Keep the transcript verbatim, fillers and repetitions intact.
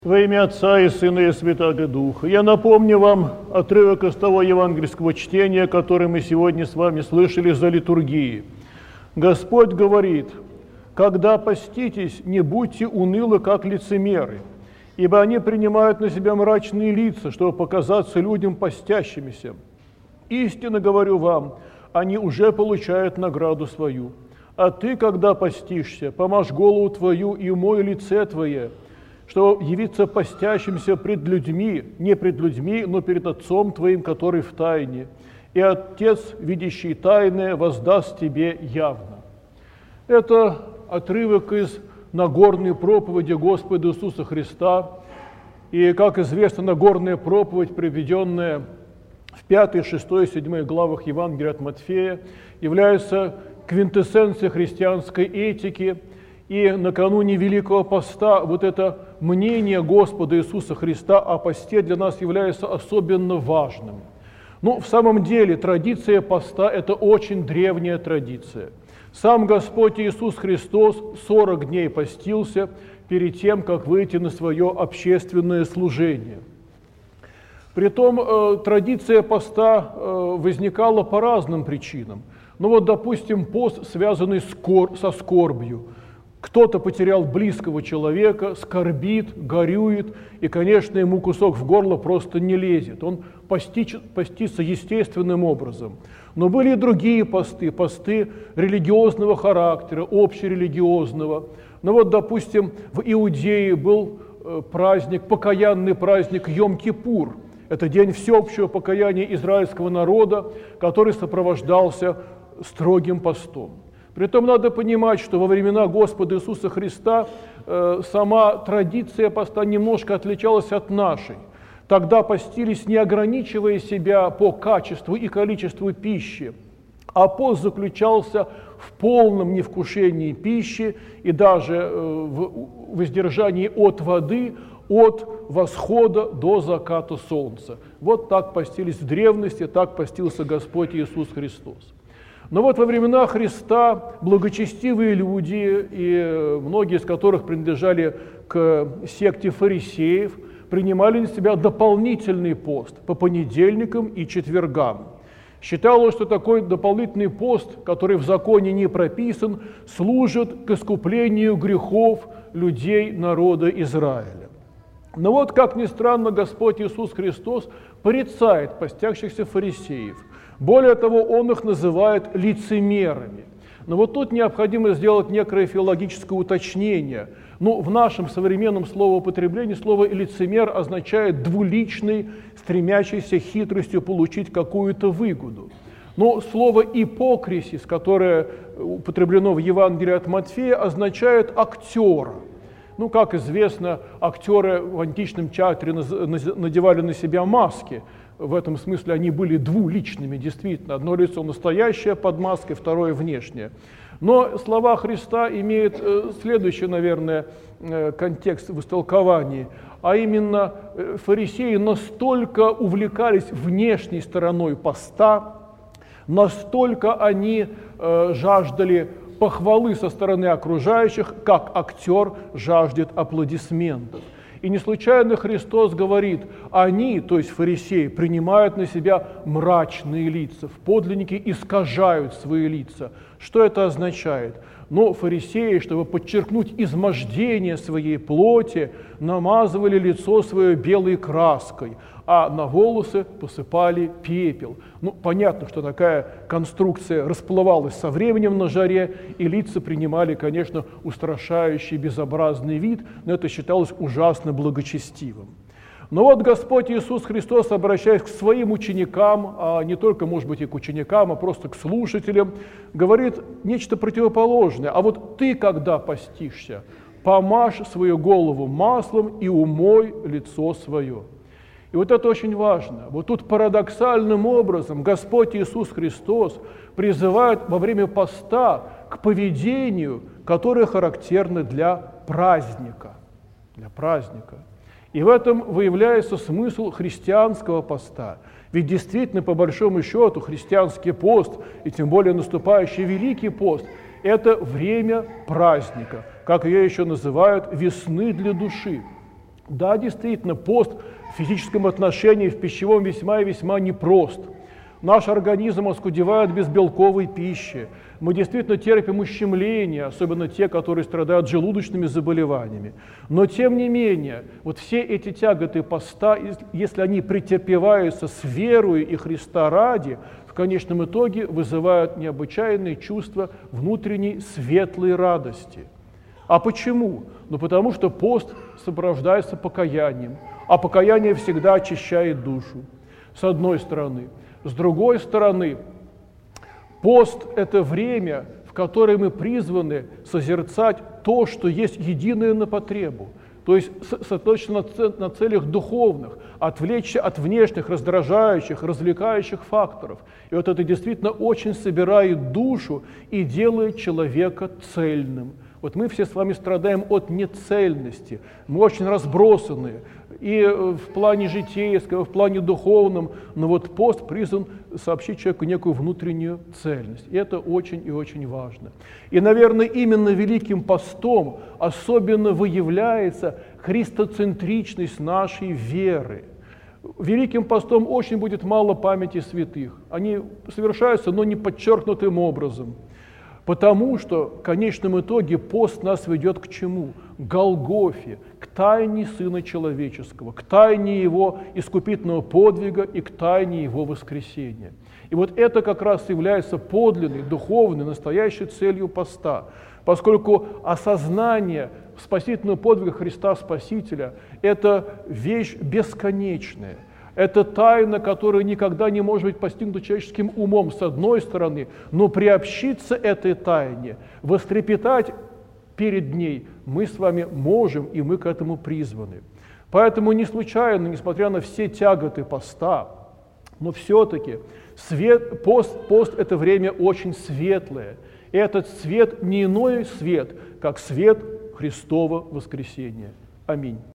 Во имя Отца и Сына и Святаго Духа. Я напомню вам отрывок из того евангельского чтения, которое мы сегодня с вами слышали за литургией. Господь говорит: «Когда поститесь, не будьте унылы, как лицемеры, ибо они принимают на себя мрачные лица, чтобы показаться людям постящимися. Истинно говорю вам, они уже получают награду свою. А ты, когда постишься, помажь голову твою и умой лице твое, что явиться постящимся пред людьми, не пред людьми, но перед Отцом твоим, который в тайне, и Отец, видящий тайное, воздаст тебе явно». Это отрывок из Нагорной проповеди Господа Иисуса Христа. И, как известно, Нагорная проповедь, приведенная в пятой, шестой, седьмой главах Евангелия от Матфея, является квинтэссенцией христианской этики. И накануне Великого Поста вот это мнение Господа Иисуса Христа о посте для нас является особенно важным. Ну, в самом деле, традиция поста – это очень древняя традиция. Сам Господь Иисус Христос сорок дней постился перед тем, как выйти на свое общественное служение. Притом э, традиция поста э, возникала по разным причинам. Ну вот, допустим, пост, связанный с кор- со скорбью. Кто-то потерял близкого человека, скорбит, горюет, и, конечно, ему кусок в горло просто не лезет. Он постич, постится естественным образом. Но были и другие посты, посты религиозного характера, общерелигиозного. Ну вот, допустим, в Иудее был праздник, покаянный праздник Йом-Кипур. Это день всеобщего покаяния израильского народа, который сопровождался строгим постом. Притом надо понимать, что во времена Господа Иисуса Христа э, сама традиция поста немножко отличалась от нашей. Тогда постились, не ограничивая себя по качеству и количеству пищи, а пост заключался в полном невкушении пищи и даже э, в воздержании от воды от восхода до заката солнца. Вот так постились в древности, так постился Господь Иисус Христос. Но вот во времена Христа благочестивые люди, и многие из которых принадлежали к секте фарисеев, принимали на себя дополнительный пост по понедельникам и четвергам. Считалось, что такой дополнительный пост, который в законе не прописан, служит к искуплению грехов людей народа Израиля. Но вот, как ни странно, Господь Иисус Христос порицает постящихся фарисеев. Более того, Он их называет лицемерами. Но вот тут необходимо сделать некое филологическое уточнение. Ну, в нашем современном словоупотреблении слово «лицемер» означает двуличный, стремящийся хитростью получить какую-то выгоду. Но слово «ипокрисис», которое употреблено в Евангелии от Матфея, означает «актера». Ну, как известно, актеры в античном театре надевали на себя маски. В этом смысле они были двуличными, действительно. Одно лицо настоящее под маской, второе внешнее. Но слова Христа имеют э, следующий, наверное, э, контекст в истолковании. А именно, э, фарисеи настолько увлекались внешней стороной поста, настолько они э, жаждали похвалы со стороны окружающих, как актер жаждет аплодисментов. И не случайно Христос говорит: они, то есть фарисеи, принимают на себя мрачные лица, в подлиннике искажают свои лица. Что это означает? Но фарисеи, чтобы подчеркнуть измождение своей плоти, намазывали лицо свое белой краской, а на волосы посыпали пепел. Ну, понятно, что такая конструкция расплывалась со временем на жаре, и лица принимали, конечно, устрашающий безобразный вид, но это считалось ужасно благочестивым. Но вот Господь Иисус Христос, обращаясь к своим ученикам, а не только, может быть, и к ученикам, а просто к слушателям, говорит нечто противоположное. А вот ты, когда постишься, помажь свою голову маслом и умой лицо свое. И вот это очень важно. Вот тут парадоксальным образом Господь Иисус Христос призывает во время поста к поведению, которое характерно для праздника. Для праздника. И в этом выявляется смысл христианского поста. Ведь действительно, по большому счету, христианский пост, и тем более наступающий Великий пост, это время праздника, как ее еще называют, весны для души. Да, действительно, пост в физическом отношении, в пищевом весьма и весьма непрост. Наш организм оскудевает без белковой пищи. Мы действительно терпим ущемления, особенно те, которые страдают желудочными заболеваниями. Но тем не менее, вот все эти тяготы поста, если они претерпеваются с верою и Христа ради, в конечном итоге вызывают необычайные чувства внутренней светлой радости. А почему? Ну потому что пост сопровождается покаянием, а покаяние всегда очищает душу, с одной стороны. С другой стороны, пост – это время, в которое мы призваны созерцать то, что есть единое на потребу, то есть сосредоточиться на целях духовных, отвлечься от внешних раздражающих, развлекающих факторов. И вот это действительно очень собирает душу и делает человека цельным. Вот мы все с вами страдаем от нецельности, мы очень разбросанные, и в плане житейского, в плане духовном, но вот пост призван сообщить человеку некую внутреннюю цельность. И это очень и очень важно. И, наверное, именно Великим постом особенно выявляется христоцентричность нашей веры. Великим постом очень будет мало памяти святых. Они совершаются, но не подчеркнутым образом. Потому что в конечном итоге пост нас ведет к чему? К Голгофе, к тайне Сына Человеческого, к тайне Его искупительного подвига и к тайне Его воскресения. И вот это как раз является подлинной, духовной, настоящей целью поста, поскольку осознание спасительного подвига Христа Спасителя – это вещь бесконечная. Это тайна, которая никогда не может быть постигнута человеческим умом, с одной стороны, но приобщиться этой тайне, вострепетать перед ней мы с вами можем, и мы к этому призваны. Поэтому не случайно, несмотря на все тяготы поста, но все-таки свет, пост, пост – это время очень светлое. И этот свет не иной свет, как свет Христова воскресения. Аминь.